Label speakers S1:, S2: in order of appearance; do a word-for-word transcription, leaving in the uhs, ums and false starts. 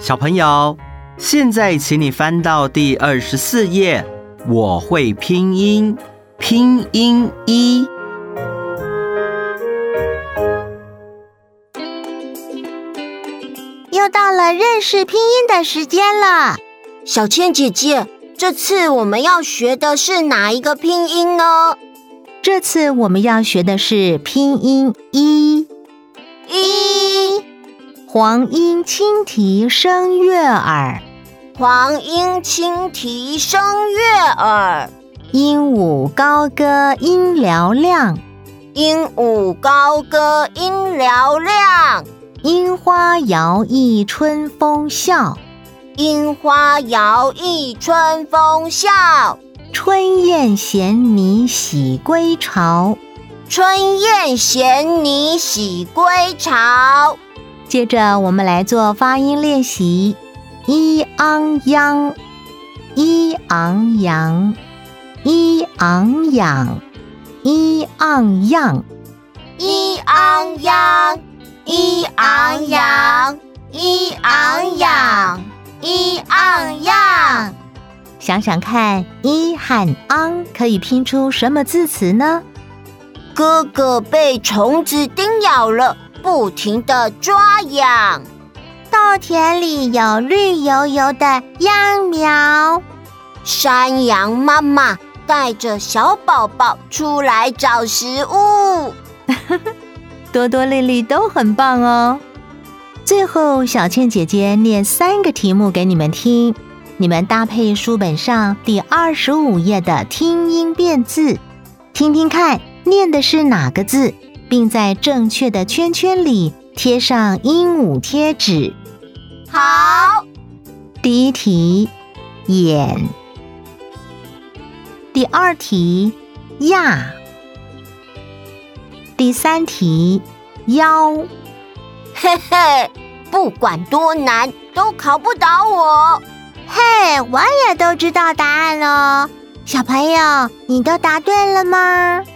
S1: 小朋友，现在请你翻到第二十四页，我会拼音，拼音一。
S2: 又到了认识拼音的时间了。
S3: 小倩姐姐，这次我们要学的是哪一个拼音呢？
S2: 这次我们要学的是拼音一。
S3: 一，
S2: 黄莺轻啼声悦耳，
S3: 黄莺轻啼声悦耳，
S2: 鹦鹉高歌音嘹亮，
S3: 鹦鹉高歌音嘹亮，
S2: 樱花摇曳春风笑，
S3: 樱花摇曳春风笑，
S2: 春燕衔泥喜归巢，
S3: 春燕衔泥喜归巢。
S2: 接着我们来做发音练习，一昂央，一昂扬，一昂养，一昂样，
S3: 一昂央，一昂扬，一昂养，一昂样。
S2: 想想看，一和昂可以拼出什么字词呢？
S3: 哥哥被虫子叮咬了，不停地抓痒。
S2: 稻田里有绿油油的秧苗，
S3: 山羊妈妈带着小宝宝出来找食物。
S2: 多多丽丽都很棒哦。最后，小倩姐姐念三个题目给你们听，你们搭配书本上第二十五页的听音辨字，听听看念的是哪个字，并在正确的圈圈里贴上鹦鹉贴纸。
S3: 好。
S2: 第一题，眼。第二题，亚。第三题，腰。
S3: 嘿嘿，不管多难，都考不倒我。
S2: 嘿，我也都知道答案了。小朋友，你都答对了吗？